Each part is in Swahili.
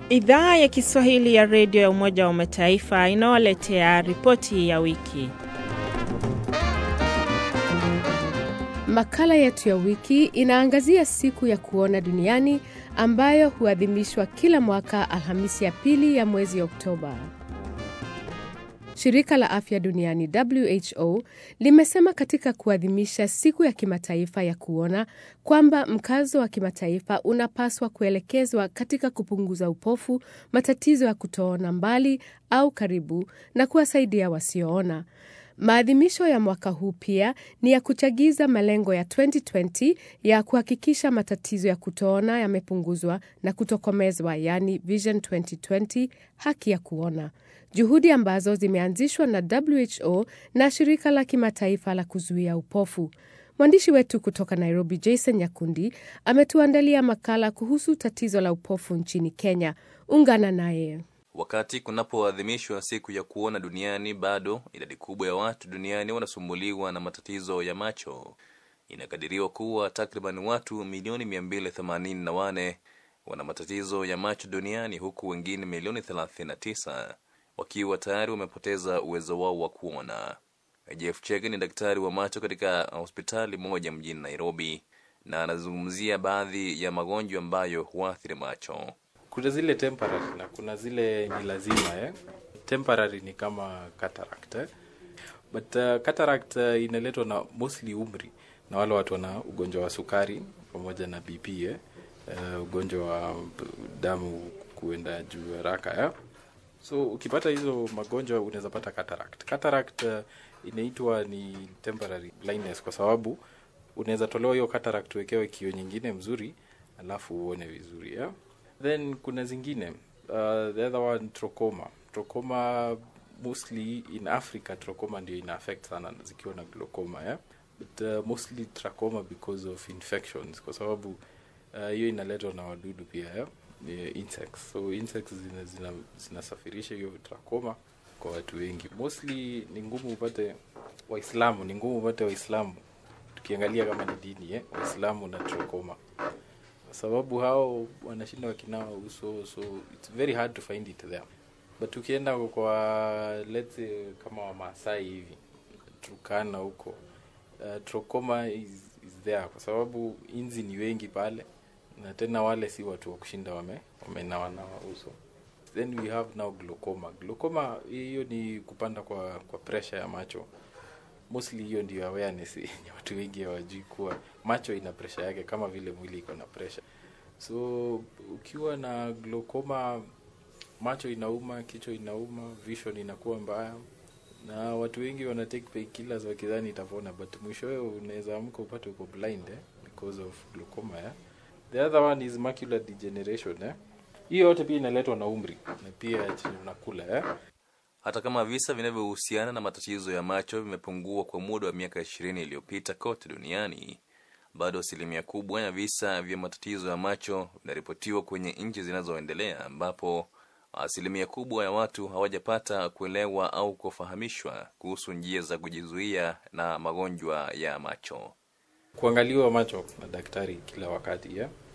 Idhaa ya Kiswahili ya redio ya Umoja wa Mataifa inawaletea ripoti ya wiki. Makala yetu ya wiki inaangazia siku ya kuona duniani ambayo huadhimishwa kila mwaka Alhamisi ya pili ya mwezi Oktoba. Shirika la Afya Duniani WHO limesema katika kuadhimisha siku ya kimataifa ya kuona kwamba mkazo wa kimataifa unapaswa kuelekezwa katika kupunguza upofu, matatizo ya kutoona mbali au karibu na kuwasaidia wasioona. Maadhimisho ya mwaka huu pia ni ya kuchagiza malengo ya 2020 ya kuhakikisha matatizo ya kutoona yamepunguzwa na kutokomezwa, yani Vision 2020, haki ya kuona. Juhudi ambazo zimeanzishwa na WHO na shirika la kimataifa la kuzuia upofu. Mwandishi wetu kutoka Nairobi, Jason Nyakundi, ametuandalia makala kuhusu tatizo la upofu nchini Kenya. Ungana naye. Wakati kunapoadhimishwa siku ya kuona duniani, bado idadi kubwa ya watu duniani wanasumbuliwa na matatizo ya macho. Inakadiriwa kuwa takriban watu milioni 284 wana matatizo ya macho duniani, huku wengine milioni 39 wakiwa tayari wamepoteza uwezo wao wa kuona. Jeff Chege ni daktari wa macho katika hospitali moja mjini Nairobi, na anazungumzia baadhi ya magonjwa ambayo huathiri macho. Kuna zile temporary na kuna zile ni lazima. Temporary ni kama cataract. But cataract inaletwa na mostly umri, na wale watu wana ugonjwa wa sukari pamoja na BP, ugonjwa wa damu kuenda juu haraka. So ukipata hizo magonjwa unaweza pata cataract. Cataract inaitwa ni temporary blindness kwa sababu unaweza tolewa hiyo cataract uwekewe kioo nyingine mzuri alafu uone vizuri. Then kuna zingine, the other one, trachoma. Trachoma mostly in Africa, trachoma ndio ina affect sana zikiwa na glaucoma. But mostly trachoma because of infections, kwa sababu hiyo inaletwa na wadudu pia, insects. So insects zinasafirisha hiyo trachoma kwa watu wengi. Mostly ni ngumu upate Waislamu, tukiangalia kama ni dini, Waislamu na trachoma. Sababu hao wanashinda wakinawa uso, so it's very hard to find it there. But ukienda kwa let's say kama wa Maasai hivi, Turkana huko, trachoma is there kwa sababu inzi ni wengi pale, na tena wale si watu wa kushinda wamenawa uso. Then we have now glaucoma. Glaucoma hiyo ni kupanda kwa pressure ya macho. Mostly hiyo ndio awareness yenye watu wengi hawajui kuwa macho ina pressure yake kama vile mwili iko na pressure. So ukiwa na glaucoma, macho inauma, kichwa inauma, vision inakuwa mbaya, na watu wengi wana take painkillers wakidhani itapona, but mwishowe unaweza amka upate uko blind because of glaucoma. The other one is macular degeneration. Hiyo yote pia inaletwa na umri na pia unakula. Hata kama visa vinavyohusiana na matatizo ya macho vimepungua kwa muda wa miaka 20 iliyopita kote duniani, bado asilimia kubwa ya visa vya matatizo ya macho vinaripotiwa kwenye nchi zinazoendelea, ambapo asilimia kubwa ya watu hawajapata kuelewa au kufahamishwa kuhusu njia za kujizuia na magonjwa ya macho. Kuangaliwa macho na daktari kila wakati,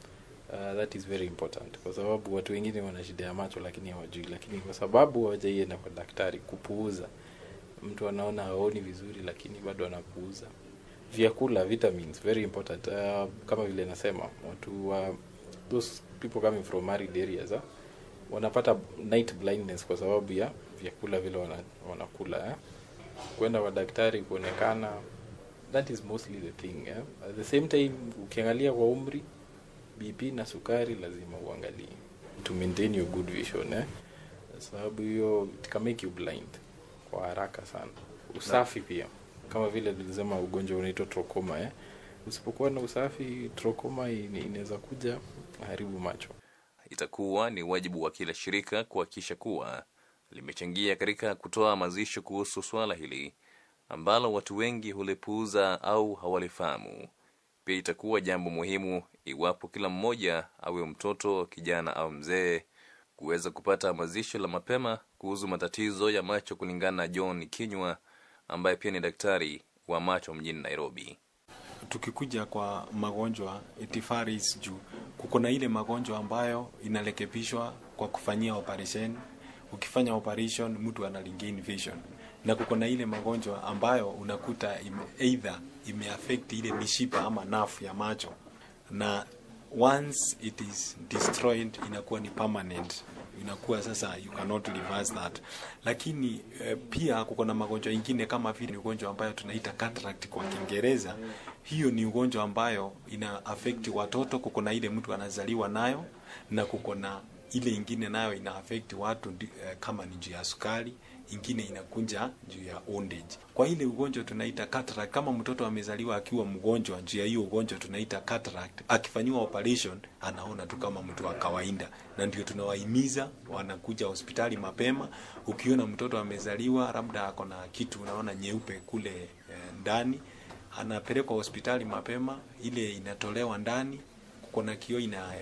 that is very important, kwa sababu watu wengine wana shida ya macho lakini hawajui, lakini kwa sababu hawajaenda kwa daktari, kupuuza. Mtu anaona haoni vizuri lakini bado anapuuza. Vyakula, vitamins, very important. Kama vile nasema, watu those people coming from arid areas wanapata night blindness kwa sababu ya vyakula vile wanakula. Kwenda kwa daktari kuonekana, that is mostly the thing. At the same time, ukiangalia kwa umri, BP na sukari lazima uangalie to maintain your good vision, sababu hiyo it can make you blind kwa haraka sana. Usafi pia, kama vile nilisema ugonjwa unaitwa trachoma, usipokuwa na usafi, trachoma inaweza kuja haribu macho. Itakuwa ni wajibu wa kila shirika kuhakikisha kuwa limechangia katika kutoa hamasisho kuhusu swala hili ambalo watu wengi hulipuuza au hawalifahamu. Pia itakuwa jambo muhimu iwapo kila mmoja, awe mtoto, kijana au mzee, kuweza kupata hamasisho la mapema kuhusu matatizo ya macho, kulingana na John Kinyua ambaye pia ni daktari wa macho mjini Nairobi. Tukikuja kwa magonjwa, it varies juu. Kuko na ile magonjwa ambayo inarekebishwa kwa kufanyia operation. Ukifanya operation mtu ana regain vision. Na kuko na ile magonjwa ambayo unakuta either imeaffect ile mishipa ama nerve ya macho, na once it is destroyed inakuwa ni permanent, inakuwa sasa you cannot reverse that. Lakini pia kuko na magonjwa ingine kama vile ugonjwa ambayo tunaita cataract kwa Kiingereza. Hiyo ni ugonjwa ambayo ina affect watoto, kuko na ile mtu anazaliwa nayo, na kuko na ile ingine nayo ina affect watu kama ni juu ya sukari, ingine inakunja juu ya old age. Kwa ile ugonjwa tunaita cataract, kama mtoto amezaliwa akiwa mgonjwa juu ya hiyo ugonjwa tunaita cataract, akifanywa operation anaona tu kama mtu wa kawaida, na ndio tunawahimiza wanakuja hospitali mapema. Ukiona mtoto amezaliwa labda ako na kitu unaona nyeupe kule ndani, anapelekwa hospitali mapema, ile inatolewa ndani. Kuna kioo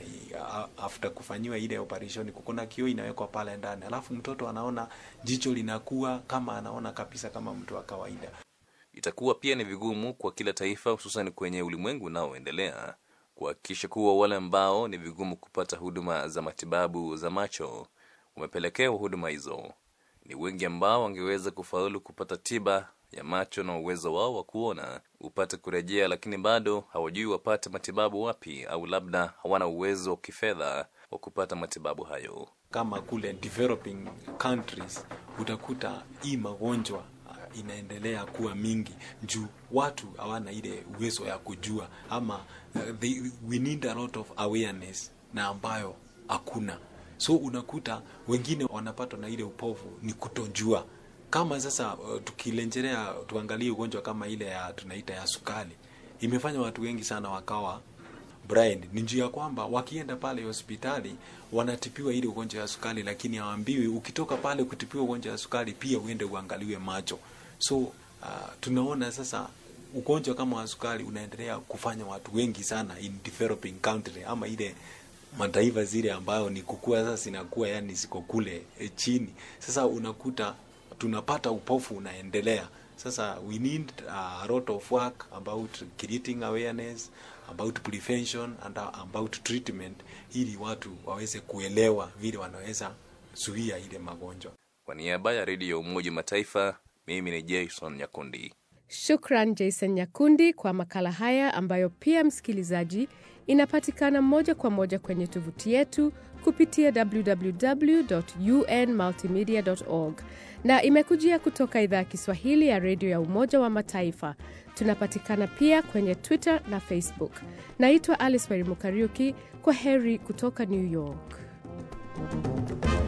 after kufanyiwa ile operation, kuna kioo inawekwa pale ndani, alafu mtoto anaona, jicho linakuwa kama anaona kabisa kama mtu wa kawaida. Itakuwa pia ni vigumu kwa kila taifa, hususan kwenye ulimwengu unaoendelea, kuhakikisha kuwa wale ambao ni vigumu kupata huduma za matibabu za macho wamepelekewa huduma hizo. Ni wengi ambao wangeweza kufaulu kupata tiba ya macho na uwezo wao wa kuona upate kurejea, lakini bado hawajui wapate matibabu wapi, au labda hawana uwezo wa kifedha wa kupata matibabu hayo. Kama kule developing countries utakuta hii magonjwa inaendelea kuwa mingi juu watu hawana ile uwezo ya kujua, ama we need a lot of awareness na ambayo hakuna. So unakuta wengine wanapatwa na ile upofu ni kutojua. Kama sasa tukilenjelea tuangalie ugonjwa kama ile ya tunaita ya sukari, imefanya watu wengi sana wakawa blind. Ni njia kwamba wakienda pale hospitali wanatipiwa ile ugonjwa ya sukari, lakini hawaambiwi ukitoka pale kutipiwa ugonjwa ya sukari pia uende uangaliwe macho. So tunaona sasa ugonjwa kama wa sukari unaendelea kufanya watu wengi sana in developing country, ama ile mataifa zile ambayo ni kukua sasa zinakuwa yani ziko kule chini. Sasa unakuta tunapata upofu unaendelea. Sasa we need a lot of work about creating awareness, about prevention and about treatment, ili watu waweze kuelewa vile wanaweza zuia ile magonjwa. Kwa niaba ya Radio Umoja Mataifa, mimi ni Jason Nyakundi. Shukran Jason Nyakundi kwa makala haya, ambayo pia msikilizaji inapatikana moja kwa moja kwenye tovuti yetu kupitia www.unmultimedia.org, na imekujia kutoka idhaa ya Kiswahili ya Radio ya Umoja wa Mataifa. Tunapatikana pia kwenye Twitter na Facebook. Naitwa Alice Wairimu Kariuki. Kwa heri kutoka New York.